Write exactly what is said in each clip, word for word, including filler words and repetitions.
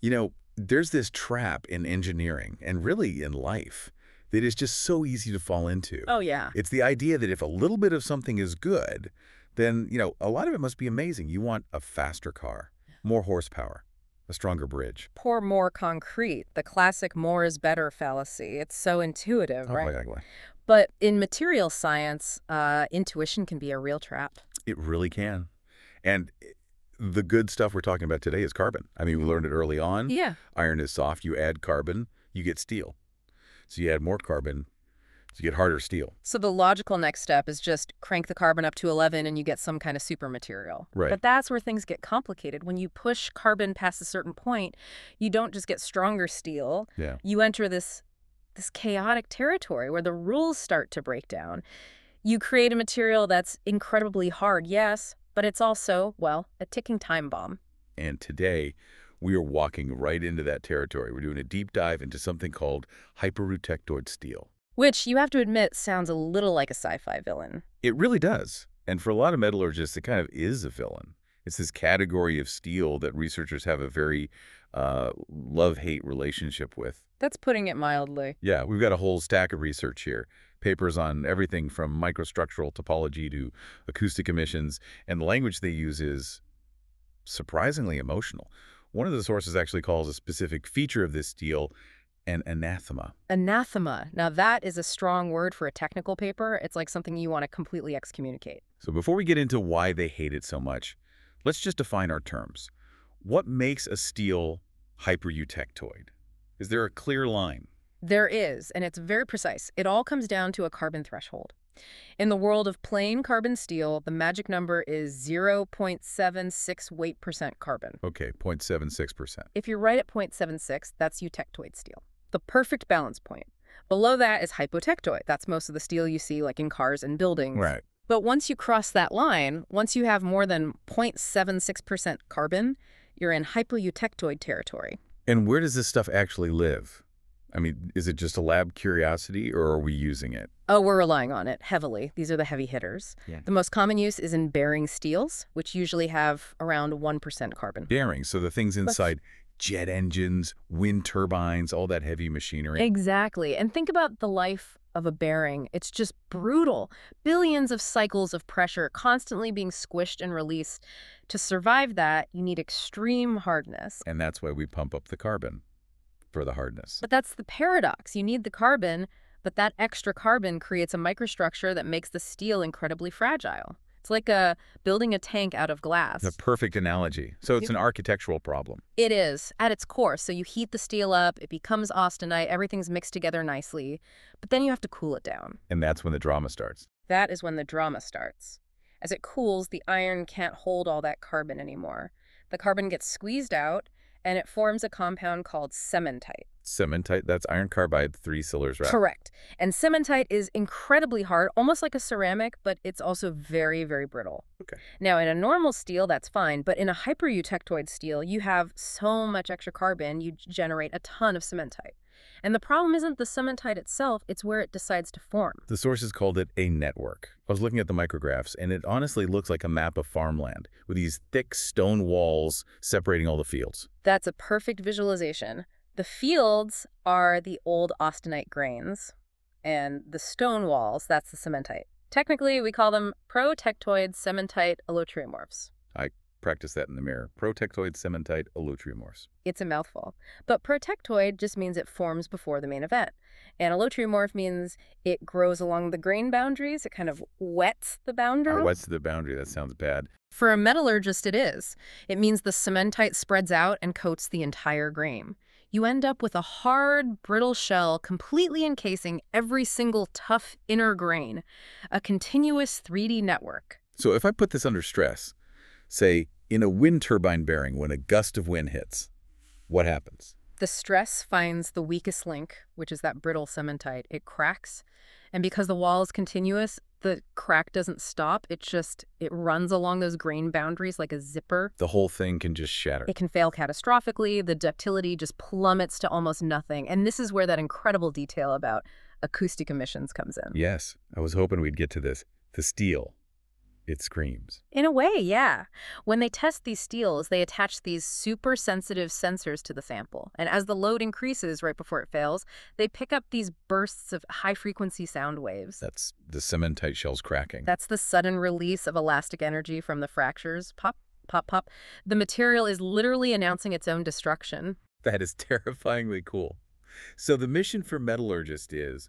You know, there's this trap in engineering and really in life that is just so easy to fall into. Oh, yeah. It's the idea that if a little bit of something is good, then, you know, a lot of it must be amazing. You want a faster car, more horsepower, a stronger bridge. Pour more concrete, the classic more is better fallacy. It's so intuitive, Oh, right? exactly. But in material science, uh, intuition can be a real trap. It really can. And the good stuff we're talking about today is carbon. I mean, we learned it early on. Yeah. Iron is soft. You add carbon, you get steel. So you add more carbon, so you get harder steel. So the logical next step is just crank the carbon up to eleven and you get some kind of super material. Right. But that's where things get complicated. When you push carbon past a certain point, you don't just get stronger steel. Yeah. You enter this this chaotic territory where the rules start to break down. You create a material that's incredibly hard, yes, but it's also, well, a ticking time bomb. And today, we are walking right into that territory. We're doing a deep dive into something called hyperutectoid steel. Which, you have to admit, sounds a little like a sci-fi villain. It really does. And for a lot of metallurgists, it kind of is a villain. It's this category of steel that researchers have a very uh, love-hate relationship with. That's putting it mildly. Yeah, we've got a whole stack of research here. Papers on everything from microstructural topology to acoustic emissions. And the language they use is surprisingly emotional. One of the sources actually calls a specific feature of this steel an anathema. Anathema. Now that is a strong word for a technical paper. It's like something you want to completely excommunicate. So before we get into why they hate it so much, let's just define our terms. What makes a steel hyperutectoid? Is there a clear line? There is, and it's very precise. It all comes down to a carbon threshold. In the world of plain carbon steel, the magic number is zero point seven six weight percent carbon. Okay, zero point seven six percent. If you're right at zero point seven six, that's eutectoid steel, the perfect balance point. Below that is hypotectoid. That's most of the steel you see like in cars and buildings. Right. But once you cross that line, once you have more than zero point seven six percent carbon, you're in hypoeutectoid territory. And where does this stuff actually live? I mean, is it just a lab curiosity, or are we using it? Oh, we're relying on it heavily. These are the heavy hitters. Yeah. The most common use is in bearing steels, which usually have around one percent carbon. Bearings, so the things inside jet engines, wind turbines, all that heavy machinery. Exactly. And think about the life of a bearing. It's just brutal. Billions of cycles of pressure constantly being squished and released. To survive that, you need extreme hardness. And that's why we pump up the carbon for the hardness. But that's the paradox. You need the carbon, but that extra carbon creates a microstructure that makes the steel incredibly fragile. It's like a building a tank out of glass. The perfect analogy. So it's an architectural problem. It is, at its core. So you heat the steel up, it becomes austenite, everything's mixed together nicely, but then you have to cool it down. And that's when the drama starts. That is when the drama starts. As it cools, the iron can't hold all that carbon anymore. The carbon gets squeezed out, and it forms a compound called cementite. Cementite, that's iron carbide, three Siller's wrap. Correct. And cementite is incredibly hard, almost like a ceramic, but it's also very, very brittle. Okay. Now, in a normal steel, that's fine, but in a hypereutectoid steel, you have so much extra carbon, you generate a ton of cementite. And the problem isn't the cementite itself, it's where it decides to form. The sources called it a network. I was looking at the micrographs, and it honestly looks like a map of farmland with these thick stone walls separating all the fields. That's a perfect visualization. The fields are the old austenite grains, and the stone walls, that's the cementite. Technically, we call them protectoid cementite allotriomorphs. I practice that in the mirror. Protectoid cementite allotriomorphs. It's a mouthful. But protectoid just means it forms before the main event. And allotriomorph means it grows along the grain boundaries. It kind of wets the boundary. Uh, what's the boundary? That sounds bad. For a metallurgist, it is. It means the cementite spreads out and coats the entire grain. You end up with a hard, brittle shell completely encasing every single tough inner grain, a continuous three D network. So if I put this under stress, say in a wind turbine bearing when a gust of wind hits, what happens? The stress finds the weakest link, which is that brittle cementite. It cracks, and because the wall is continuous, the crack doesn't stop. It just, it runs along those grain boundaries like a zipper. The whole thing can just shatter. It can fail catastrophically. The ductility just plummets to almost nothing. And this is where that incredible detail about acoustic emissions comes in. Yes, I was hoping we'd get to this. The steel. It screams. In a way, yeah. When they test these steels, they attach these super sensitive sensors to the sample. And as the load increases right before it fails, they pick up these bursts of high-frequency sound waves. That's the cementite shells cracking. That's the sudden release of elastic energy from the fractures. Pop, pop, pop. The material is literally announcing its own destruction. That is terrifyingly cool. So the mission for metallurgists is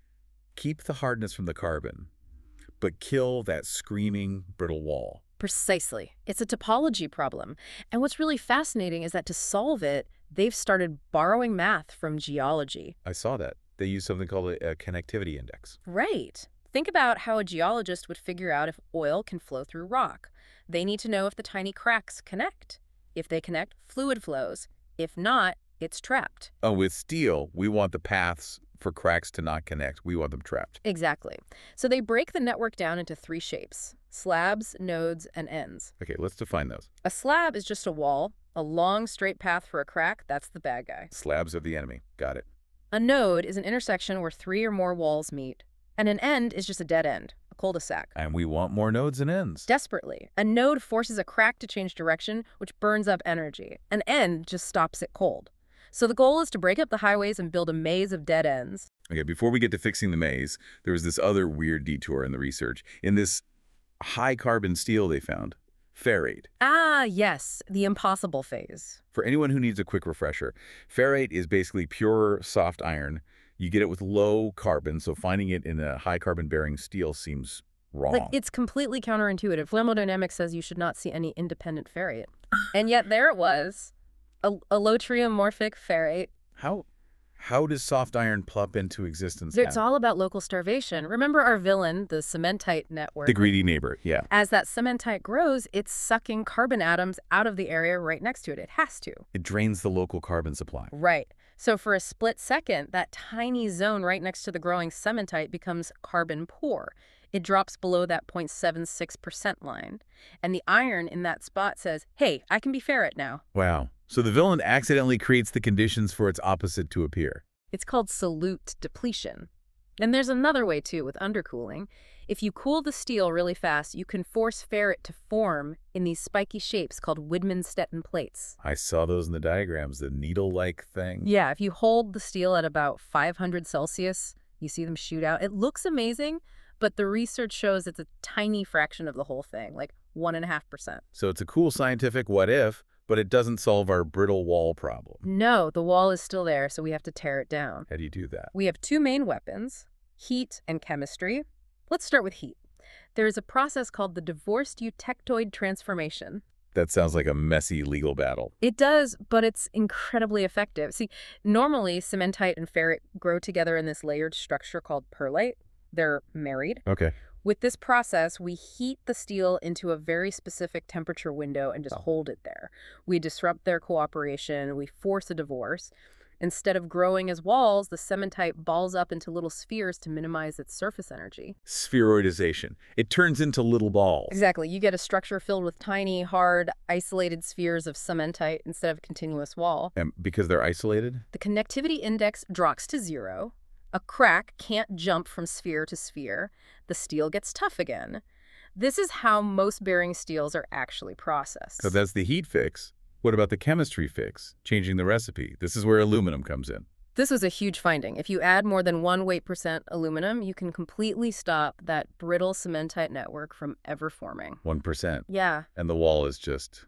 keep the hardness from the carbon, but kill that screaming, brittle wall. Precisely. It's a topology problem. And what's really fascinating is that to solve it, they've started borrowing math from geology. I saw that. They use something called a, a connectivity index. Right. Think about how a geologist would figure out if oil can flow through rock. They need to know if the tiny cracks connect. If they connect, fluid flows. If not, it's trapped. Oh, with steel, we want the paths for cracks to not connect. We want them trapped. Exactly. So they break the network down into three shapes: slabs, nodes, and ends. Okay, let's define those. A slab is just a wall, a long straight path for a crack. That's the bad guy. Slabs are the enemy. Got it. A node is an intersection where three or more walls meet. And an end is just a dead end, a cul-de-sac. And we want more nodes and ends. Desperately. A node forces a crack to change direction, which burns up energy. An end just stops it cold. So the goal is to break up the highways and build a maze of dead ends. Okay, before we get to fixing the maze, there was this other weird detour in the research. In this high-carbon steel they found, ferrate. Ah, yes, the impossible phase. For anyone who needs a quick refresher, ferrate is basically pure soft iron. You get it with low carbon, so finding it in a high-carbon-bearing steel seems wrong. Like, it's completely counterintuitive. Thermodynamics says you should not see any independent ferrate. And yet there it was. A, a low-triomorphic ferrate. How how does soft iron plop into existence It's now? all about local starvation. Remember our villain, the cementite network? The greedy neighbor, yeah. As that cementite grows, it's sucking carbon atoms out of the area right next to it. It has to. It drains the local carbon supply. Right. So for a split second, that tiny zone right next to the growing cementite becomes carbon poor. It drops below that zero point seven six percent line. And the iron in that spot says, hey, I can be ferrite now. Wow. So the villain accidentally creates the conditions for its opposite to appear. It's called solute depletion. And there's another way, too, with undercooling. If you cool the steel really fast, you can force ferrite to form in these spiky shapes called Widman-Stettin plates. I saw those in the diagrams, the needle-like thing. Yeah, if you hold the steel at about five hundred Celsius, you see them shoot out. It looks amazing, but the research shows it's a tiny fraction of the whole thing, like one and a half percent. So it's a cool scientific what if, but it doesn't solve our brittle wall problem. No, the wall is still there, so we have to tear it down. How do you do that? We have two main weapons, heat and chemistry. Let's start with heat. There is a process called the divorced eutectoid transformation. That sounds like a messy legal battle. It does, but it's incredibly effective. See, normally cementite and ferrite grow together in this layered structure called perlite. They're married. Okay. With this process, we heat the steel into a very specific temperature window and just hold it there. We disrupt their cooperation. We force a divorce. Instead of growing as walls, the cementite balls up into little spheres to minimize its surface energy. Spheroidization. It turns into little balls. Exactly. You get a structure filled with tiny, hard, isolated spheres of cementite instead of a continuous wall. And because they're isolated? The connectivity index drops to zero. A crack can't jump from sphere to sphere. The steel gets tough again. This is how most bearing steels are actually processed. So that's the heat fix. What about the chemistry fix? Changing the recipe. This is where aluminum comes in. This was a huge finding. If you add more than one weight percent aluminum, you can completely stop that brittle cementite network from ever forming. one percent. Yeah. And the wall is just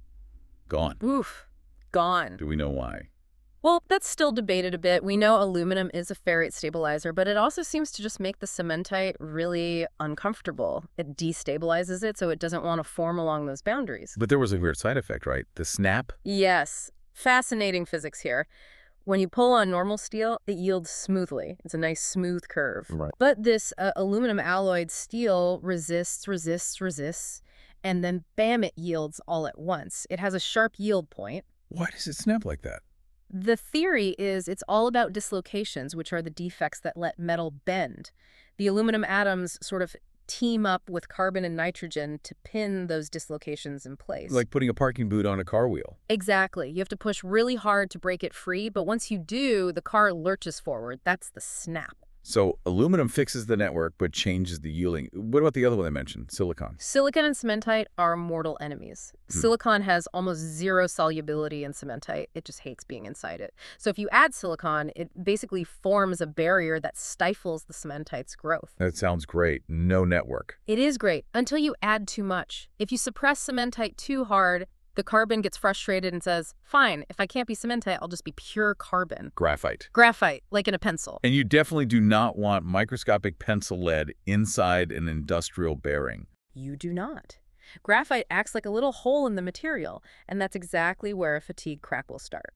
gone. Oof. Gone. Do we know why? Well, that's still debated a bit. We know aluminum is a ferrite stabilizer, but it also seems to just make the cementite really uncomfortable. It destabilizes it, so it doesn't want to form along those boundaries. But there was a weird side effect, right? The snap? Yes. Fascinating physics here. When you pull on normal steel, it yields smoothly. It's a nice smooth curve. Right. But this uh, aluminum alloyed steel resists, resists, resists, and then bam, it yields all at once. It has a sharp yield point. Why does it snap like that? The theory is it's all about dislocations, which are the defects that let metal bend. The aluminum atoms sort of team up with carbon and nitrogen to pin those dislocations in place. Like putting a parking boot on a car wheel. Exactly. You have to push really hard to break it free, but once you do, the car lurches forward. That's the snap. So aluminum fixes the network but changes the yielding. What about the other one I mentioned, silicon? Silicon and cementite are mortal enemies. Hmm. Silicon has almost zero solubility in cementite. It just hates being inside it. So if you add silicon, it basically forms a barrier that stifles the cementite's growth. That sounds great. No network. It is great until you add too much. If you suppress cementite too hard, the carbon gets frustrated and says, fine, if I can't be cementite, I'll just be pure carbon. Graphite. Graphite, like in a pencil. And you definitely do not want microscopic pencil lead inside an industrial bearing. You do not. Graphite acts like a little hole in the material, and that's exactly where a fatigue crack will start.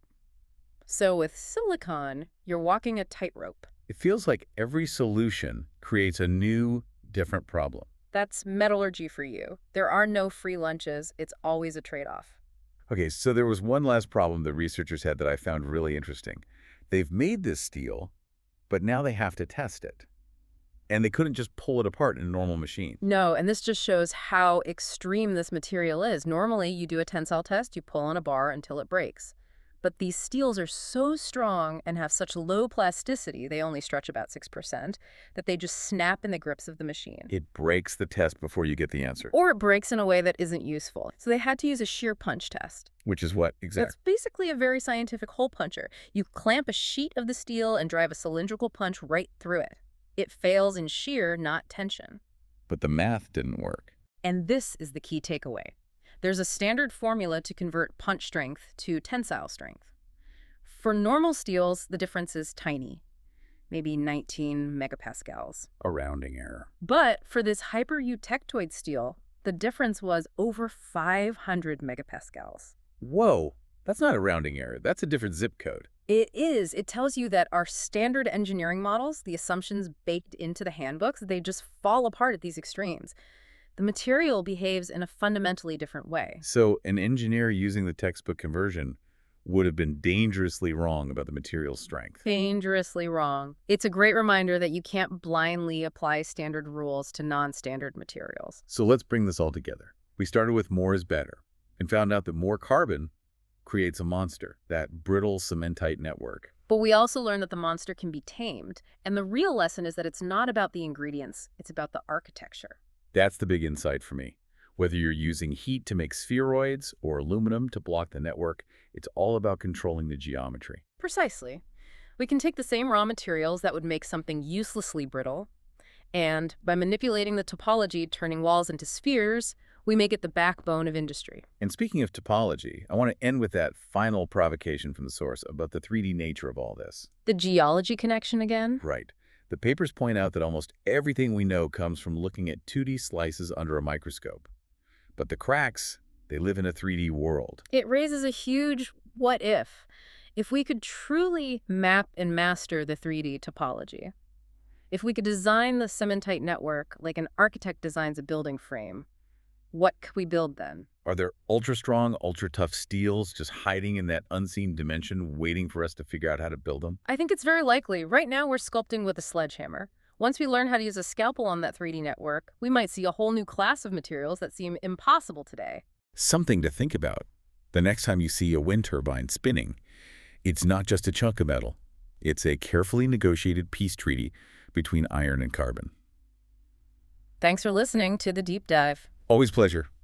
So with silicon, you're walking a tightrope. It feels like every solution creates a new, different problem. That's metallurgy for you. There are no free lunches. It's always a trade-off. Okay, so there was one last problem that researchers had that I found really interesting. They've made this steel, but now they have to test it. And they couldn't just pull it apart in a normal machine. No, and this just shows how extreme this material is. Normally, you do a tensile test, you pull on a bar until it breaks. But these steels are so strong and have such low plasticity, they only stretch about six percent, that they just snap in the grips of the machine. It breaks the test before you get the answer. Or it breaks in a way that isn't useful. So they had to use a shear punch test. Which is what exactly? It's basically a very scientific hole puncher. You clamp a sheet of the steel and drive a cylindrical punch right through it. It fails in shear, not tension. But the math didn't work. And this is the key takeaway. There's a standard formula to convert punch strength to tensile strength. For normal steels, the difference is tiny, maybe nineteen megapascals. A rounding error. But for this hypereutectoid steel, the difference was over five hundred megapascals. Whoa, that's not a rounding error. That's a different zip code. It is. It tells you that our standard engineering models, the assumptions baked into the handbooks, they just fall apart at these extremes. The material behaves in a fundamentally different way. So an engineer using the textbook conversion would have been dangerously wrong about the material's strength. Dangerously wrong. It's a great reminder that you can't blindly apply standard rules to non-standard materials. So let's bring this all together. We started with more is better and found out that more carbon creates a monster, that brittle cementite network. But we also learned that the monster can be tamed, and the real lesson is that it's not about the ingredients, it's about the architecture. That's the big insight for me. Whether you're using heat to make spheroids or aluminum to block the network, it's all about controlling the geometry. Precisely. We can take the same raw materials that would make something uselessly brittle, and by manipulating the topology, turning walls into spheres, we make it the backbone of industry. And speaking of topology, I want to end with that final provocation from the source about the three D nature of all this. The geology connection again? Right. The papers point out that almost everything we know comes from looking at two D slices under a microscope. But the cracks, they live in a three D world. It raises a huge what if. If we could truly map and master the three D topology, if we could design the cementite network like an architect designs a building frame, what could we build then? Are there ultra-strong, ultra-tough steels just hiding in that unseen dimension waiting for us to figure out how to build them? I think it's very likely. Right now, we're sculpting with a sledgehammer. Once we learn how to use a scalpel on that three D network, we might see a whole new class of materials that seem impossible today. Something to think about. The next time you see a wind turbine spinning, it's not just a chunk of metal. It's a carefully negotiated peace treaty between iron and carbon. Thanks for listening to The Deep Dive. Always a pleasure.